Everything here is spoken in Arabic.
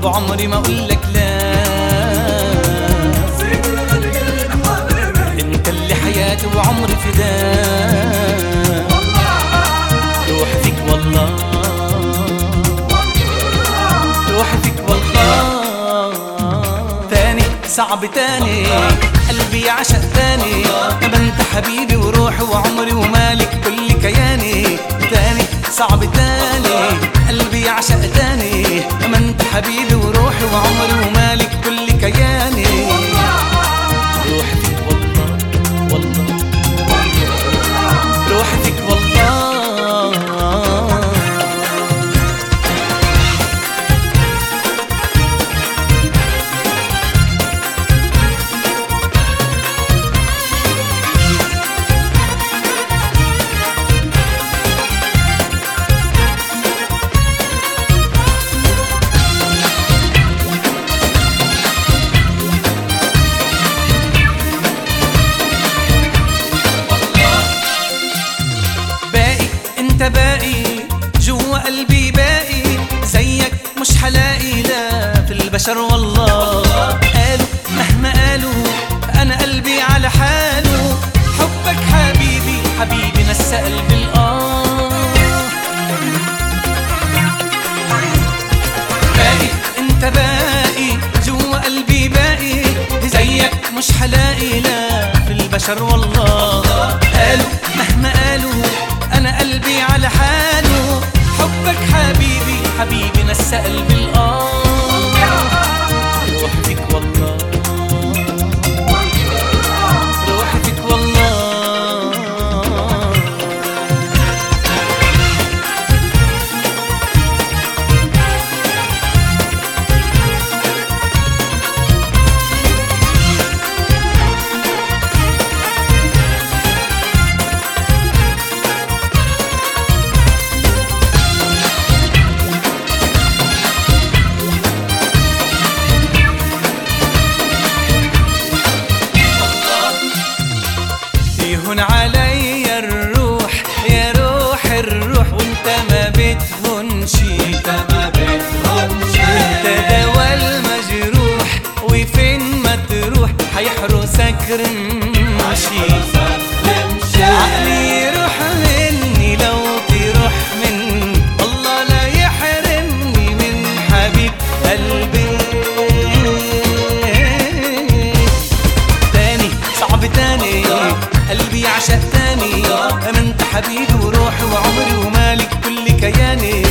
بعمري ما اقولك لا. انت اللي حياتي وعمري فداك، روحي فيك والله، روحي فيك والله. تاني صعب تاني قلبي يعشق تاني، ما انت حبيبي وروحي وعمري ومالك كل كياني. تاني صعب تاني قلبي يعشق تاني، ما انت حبيبي وروحي وعمري ومالك كل كياني. روحي فيك والله والله، روحي فيك والله. باقي جوا قلبي باقي، زيك مش حلاقي لا في البشر والله. قالوا مهما قالوا انا قلبي على حاله، حبك حبيبي حبيبي نسى قلبي باقي انت باقي جوا قلبي باقي، زيك مش حلاقي لا في البشر والله. قالوا مهما قالوا أنا قلبي على حاله، حبك حبيبي حبيبي نسى قلبي روحي فيك والله، روحي فيك والله. يهون عليا الروح يا روح الروح، وانت ما بتهونشي، انت ما بتهونشي. انت دوا المجروح وفين ما تروح هيحرسك رمشي. عقلي يروح مني لو تروح مني، الله لا يحرمني من حبيب قلبي. تاني صعب تاني قلبي يعشق تاني، ما انت حبيبي وروحي وعمري ومالك كل كياني.